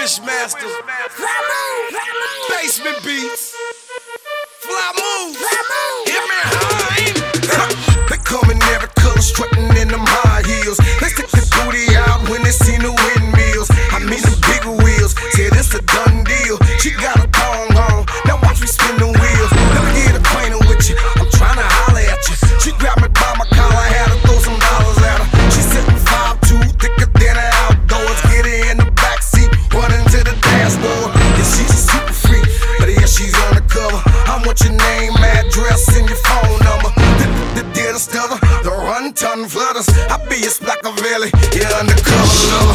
Wishmaster, Basement Beats, Fly Move, hear me high. They come in every color, strutting in them high heels. They stick the booty out when they see the windmills. I mean the bigger wheels, said it's a done deal. She got a thong on, now watch me spin the wheels. Let me get acquainted with you, I'm trying to holler at you. She grabbed me by my collar, had to throw some dollars at her. She said 5'2", thicker than an outdoors. Get her in the backseat, running to the dashboard. Yeah, she's a super freak, but yeah, she's on the cover. I want your name, address, and your phone number. The deal stutter, the run ton flutters. I be a Splackavelli, yeah, undercover lover.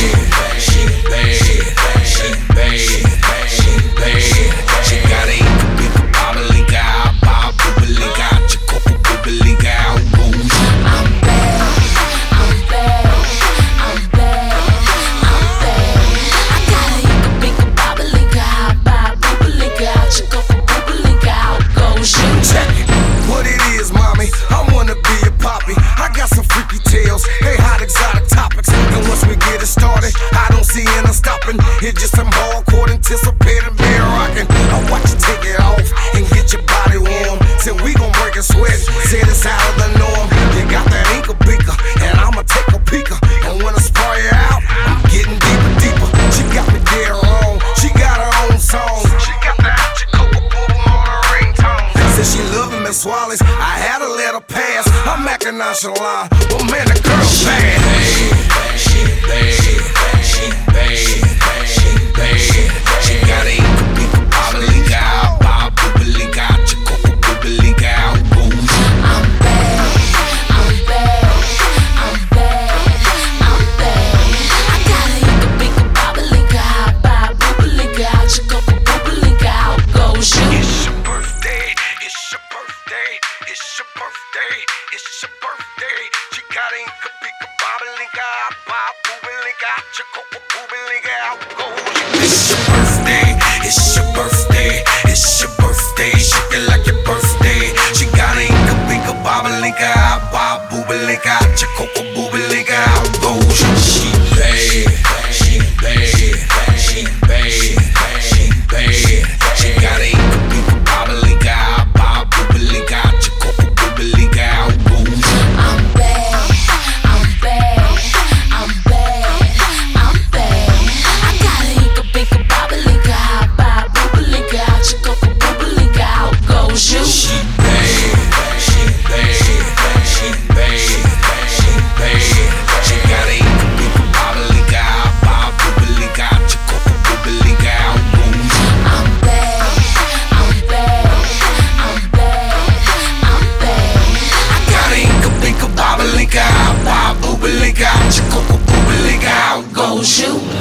She bad, she bad, she bad. She got a big bobbly guy, bob boobly guy, chicopo boobly guy. I'm bad, I'm bad, I'm bad, I'm bad. I got a big bobbly guy, bob boobly guy, chicopo boobly guy. Go shoot. Check it, what it is, mommy. I wanna be a poppy. I got some freaky tales, hey, hot exotic topics. And once we get it started, I don't see any stopping. It's just some hardcore anticipated bear rocking. I watch you take it off and get your body warm. Said we gon' break a sweat, said it's out of the norm. You got that Inca beaker, and I'ma take a peeker. And when I spray you out, I'm getting deeper, deeper. She got me dead wrong, she got her own song. She got that Chicopa boo on her ringtone. Said she loving Miss Wallace, I had to let her pass. I'm acting nonchalant, but man, the girl's bad. She bad, she bad, she bad. She got a big bobbly guy, bob boobly guy, chicopo boobly guy. I'm bad, I'm bad, I'm bad, I'm bad. I got a big bobbly guy, bob boobly guy, chicopo boobly guy. Go shoot. It's your birthday, it's your birthday, it's your birthday, it's your birthday. She got a big bobbly guy, bob boobly guy, chicopo boobly guy. Go shoot. It's your birthday, it's your birthday, it's your birthday. Shake it like your birthday. She got a big bobbly guy, bob boobly guy, chicopo boobly guy. Go she bad, she bad, she bad, she bad. She got a big bobbly guy, bob boobly guy, chicopo boobly guy. I'm bad, I'm bad, I'm bad, I'm bad. I got a big bobbly guy, bob boobly guy, chicopo boobly guy. Go shoot. She bad, she bad, she bad, she bad. She got a big bobbly guy, bob boobly guy, chicopo boobly guy. I'm bad, I'm bad, I'm bad, I'm bad. I Got a big bobbly guy, bob boobly guy, chicopo boobly guy. go shoot.